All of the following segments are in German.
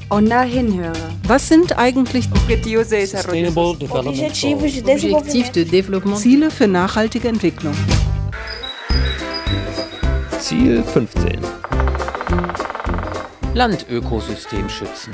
Onda Hinhörer. Was sind eigentlich Objetivos de Desarrollo Objectif de développement. Ziele für nachhaltige Entwicklung? Ziel 15. Landökosystem schützen.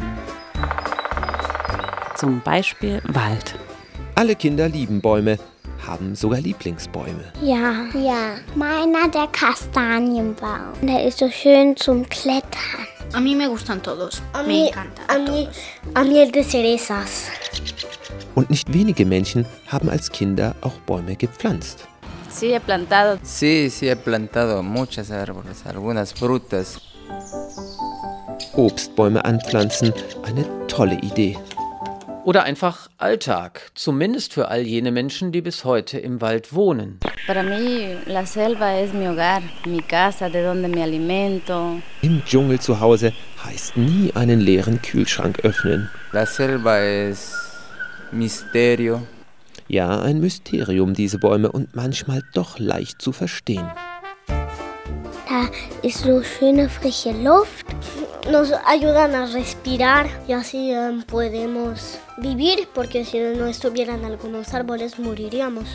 Zum Beispiel Wald. Alle Kinder lieben Bäume, haben sogar Lieblingsbäume. Ja, meiner der Kastanienbaum. Der ist so schön zum Klettern. A mí me gustan todos. Me encantan todos. A mí el de cerezas. Und nicht wenige Menschen haben als Kinder auch Bäume gepflanzt. Sí, he plantado. Sí, he plantado muchos árboles, algunas frutas. Obstbäume anpflanzen, eine tolle Idee. Oder einfach Alltag, zumindest für all jene Menschen, die bis heute im Wald wohnen. Para mí la selva es mi hogar, mi casa, de donde me alimento. Im Dschungel zu Hause heißt nie einen leeren Kühlschrank öffnen. La selva es misterio. Ja, ein Mysterium, diese Bäume, und manchmal doch leicht zu verstehen. Da ist so schöne frische Luft. Nos ayudan a respirar y así podemos vivir, porque si no estuvieran algunos árboles moriríamos.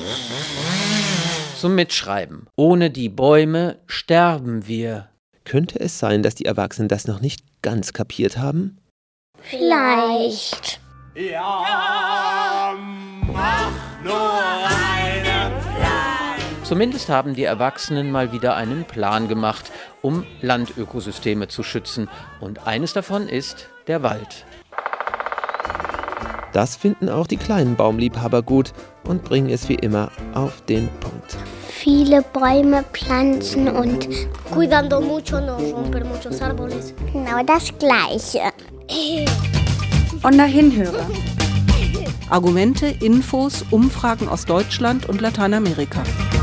Zum Mitschreiben. Ohne die Bäume sterben wir. Könnte es sein, dass die Erwachsenen das noch nicht ganz kapiert haben? Vielleicht. Ja, mach nur einen Plan. Zumindest haben die Erwachsenen mal wieder einen Plan gemacht, um Landökosysteme zu schützen. Und eines davon ist der Wald. Das finden auch die kleinen Baumliebhaber gut und bringen es wie immer auf den Punkt. Viele Bäume pflanzen und cuidando mucho, no romper muchos árboles. Genau das Gleiche. Onda Hinhörer. Argumente, Infos, Umfragen aus Deutschland und Lateinamerika.